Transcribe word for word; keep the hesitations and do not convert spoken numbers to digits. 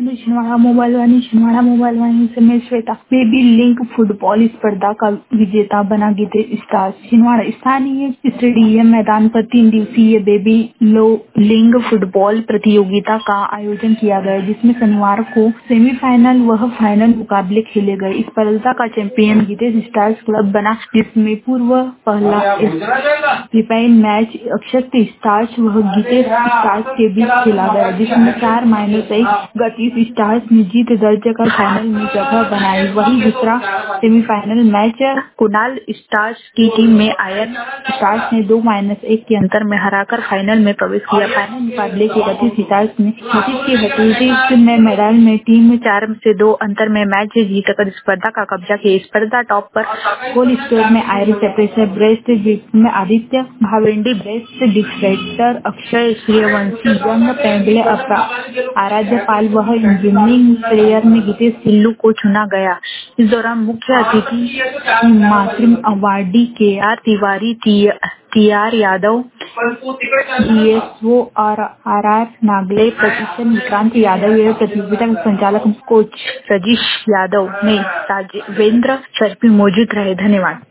To Chhindwara mobile Vani Chhindwara mobile Vani से मैं Shweta. Baby link football स्पर्धा का विजेता बना गितेश स्टार्स। छिंदवाड़ा स्थानीय स्टेडियम मैदान पर तीन दिवसीय बेबी लो लिंक फुटबॉल प्रतियोगिता का आयोजन किया गया, जिसमें शनिवार को सेमीफाइनल व फाइनल मुकाबले खेले गए। इस स्पर्धा का चैंपियन गितेश स्टार्स क्लब बना, जिसमें पूर्व पहला सेमीफाइनल मैच अक्षत स्टार्स व गितेश स्टार्स के बीच खेला गया, जिसमें चार माइनस एक गतिश स्टार्स ने जीत दर्ज कर फाइनल में जगह बनाई। वहीं दूसरा सेमीफाइनल मैच कुणाल स्टार्स की टीम में आयन स्टार्स ने दो माइनस एक के अंतर में हराकर फाइनल में प्रवेश किया। फाइनल मुकाबले के गतिश स्टार्स ने गतिश की हेट्रिक में मैदान में टीम चार से दो अंतर में मैच जीतकर स्पर्धा का कब्जा किया। स्पर्धा टॉप पर गोल स्कोर में आयरिश प्रेशर ब्रेस्ट में Aditya Bhavendi, best defender Akshay Suryavanshi, young पेंगले आराध्य पाल व विनिंग प्लेयर में गितेश सिल्लू को चुना गया। इस दौरान मुख्य अतिथि मातृम awardee K R Tiwari, T R Yadav, DSO और आर आर नागले, प्रशिक्षण विक्रांत यादव एवं प्रतियोगिता के संचालक कोच रजीश यादव ने राजेंद्र शर्फी मौजूद रहे। धन्यवाद।